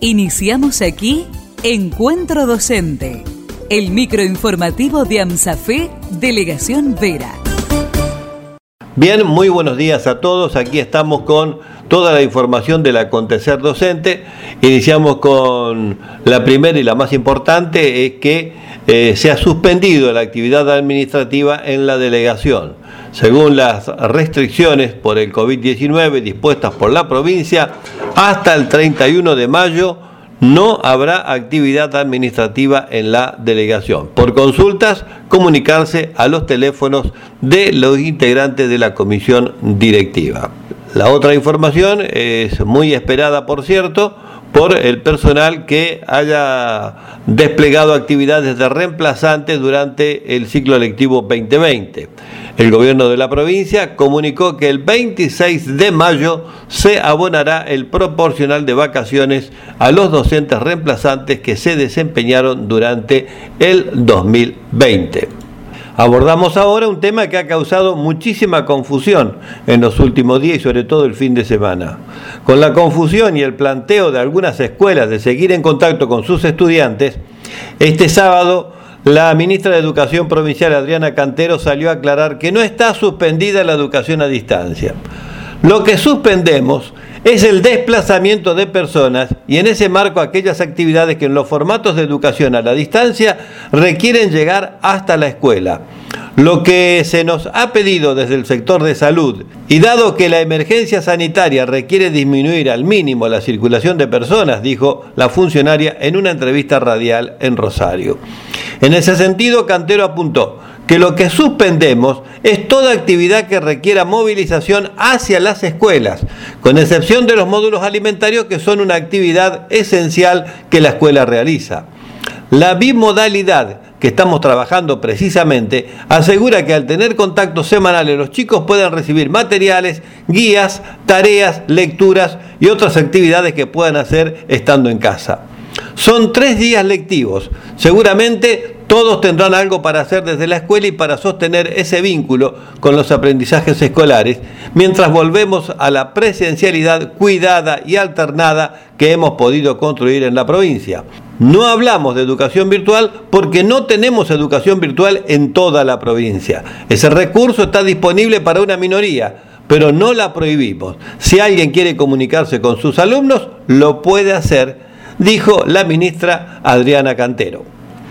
Iniciamos aquí Encuentro Docente, el microinformativo de AMSAFE, Delegación Vera. Bien, muy buenos días a todos. Aquí estamos con toda la información del acontecer docente. Iniciamos con la primera y la más importante, es que se ha suspendido la actividad administrativa en la delegación. Según las restricciones por el COVID-19 dispuestas por la provincia, hasta el 31 de mayo no habrá actividad administrativa en la delegación. Por consultas, comunicarse a los teléfonos de los integrantes de la comisión directiva. La otra información es muy esperada, por cierto, por el personal que haya desplegado actividades de reemplazantes durante el ciclo lectivo 2020. El gobierno de la provincia comunicó que el 26 de mayo se abonará el proporcional de vacaciones a los docentes reemplazantes que se desempeñaron durante el 2020. Abordamos ahora un tema que ha causado muchísima confusión en los últimos días y sobre todo el fin de semana. Con la confusión y el planteo de algunas escuelas de seguir en contacto con sus estudiantes, este sábado la ministra de Educación Provincial, Adriana Cantero, salió a aclarar que no está suspendida la educación a distancia. Lo que suspendemos es el desplazamiento de personas y en ese marco aquellas actividades que en los formatos de educación a la distancia requieren llegar hasta la escuela. Lo que se nos ha pedido desde el sector de salud, y dado que la emergencia sanitaria requiere disminuir al mínimo la circulación de personas, dijo la funcionaria en una entrevista radial en Rosario. En ese sentido, Cantero apuntó que lo que suspendemos es toda actividad que requiera movilización hacia las escuelas, con excepción de los módulos alimentarios, que son una actividad esencial que la escuela realiza. La bimodalidad que estamos trabajando precisamente asegura que al tener contactos semanales los chicos puedan recibir materiales, guías, tareas, lecturas y otras actividades que puedan hacer estando en casa. Son 3 días lectivos. Seguramente todos tendrán algo para hacer desde la escuela y para sostener ese vínculo con los aprendizajes escolares, mientras volvemos a la presencialidad cuidada y alternada que hemos podido construir en la provincia. No hablamos de educación virtual porque no tenemos educación virtual en toda la provincia. Ese recurso está disponible para una minoría, pero no la prohibimos. Si alguien quiere comunicarse con sus alumnos, lo puede hacer, dijo la ministra Adriana Cantero.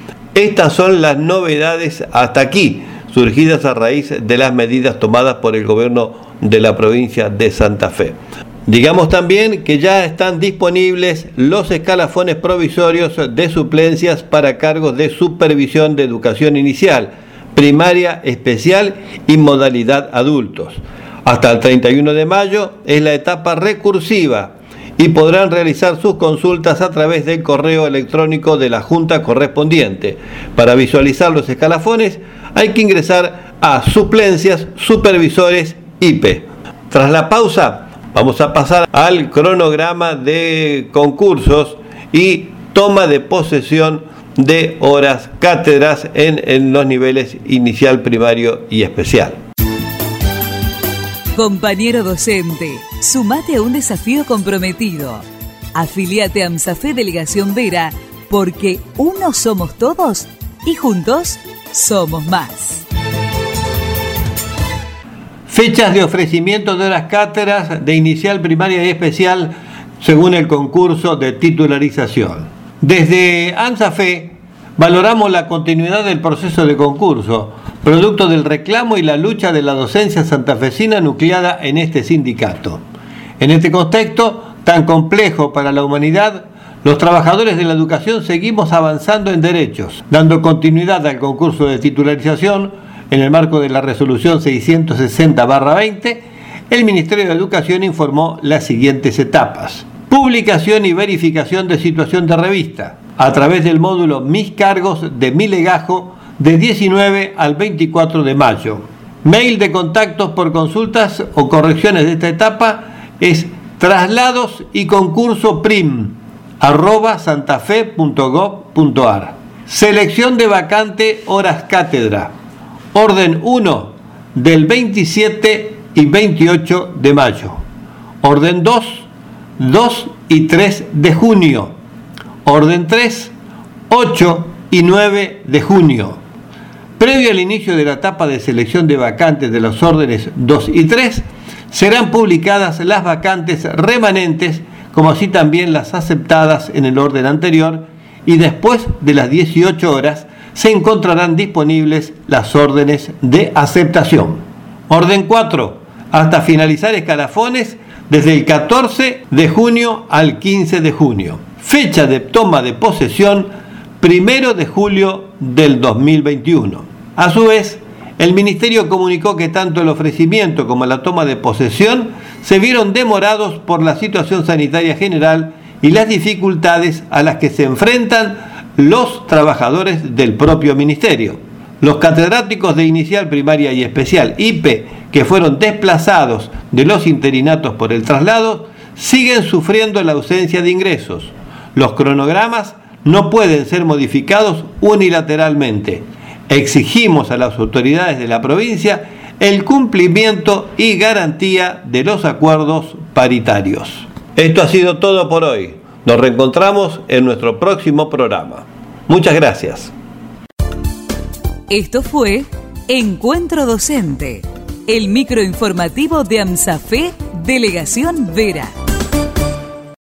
Estas son las novedades hasta aquí, surgidas a raíz de las medidas tomadas por el gobierno de la provincia de Santa Fe. Digamos también que ya están disponibles los escalafones provisorios de suplencias para cargos de supervisión de educación inicial, primaria, especial y modalidad adultos. Hasta el 31 de mayo es la etapa recursiva y podrán realizar sus consultas a través del correo electrónico de la Junta correspondiente. Para visualizar los escalafones hay que ingresar a Suplencias, Supervisores, IP. Tras la pausa, vamos a pasar al cronograma de concursos y toma de posesión de horas cátedras en los niveles inicial, primario y especial. Compañero docente, sumate a un desafío comprometido. Afiliate a AMSAFE Delegación Vera, porque unos somos todos y juntos somos más. Fechas de ofrecimiento de horas cátedras de inicial, primaria y especial según el concurso de titularización. Desde AMSAFE valoramos la continuidad del proceso de concurso, producto del reclamo y la lucha de la docencia santafesina nucleada en este sindicato. En este contexto tan complejo para la humanidad, los trabajadores de la educación seguimos avanzando en derechos, dando continuidad al concurso de titularización. En el marco de la resolución 660/20, el Ministerio de Educación informó las siguientes etapas. Publicación y verificación de situación de revista a través del módulo Mis Cargos de Mi Legajo de 19 al 24 de mayo. Mail de contactos por consultas o correcciones de esta etapa es traslados y concurso prim@santafe.gov.ar. Selección de vacante horas cátedra. Orden 1 del 27 y 28 de mayo. Orden 2, 2 y 3 de junio. orden 3, 8 y 9 de junio. Previo al inicio de la etapa de selección de vacantes de los órdenes 2 y 3, serán publicadas las vacantes remanentes, como así también las aceptadas en el orden anterior, y después de las 18 horas se encontrarán disponibles las órdenes de aceptación. Orden 4. Hasta finalizar escalafones desde el 14 de junio al 15 de junio. Fecha de toma de posesión 1 de julio del 2021. A su vez, el Ministerio comunicó que tanto el ofrecimiento como la toma de posesión se vieron demorados por la situación sanitaria general y las dificultades a las que se enfrentan los trabajadores del propio Ministerio. Los catedráticos de inicial, primaria y especial IPE que fueron desplazados de los interinatos por el traslado siguen sufriendo la ausencia de ingresos. Los cronogramas no pueden ser modificados unilateralmente. Exigimos a las autoridades de la provincia el cumplimiento y garantía de los acuerdos paritarios. Esto ha sido todo por hoy. Nos reencontramos en nuestro próximo programa. Muchas gracias. Esto fue Encuentro Docente, el microinformativo de AMSAFE, Delegación Vera.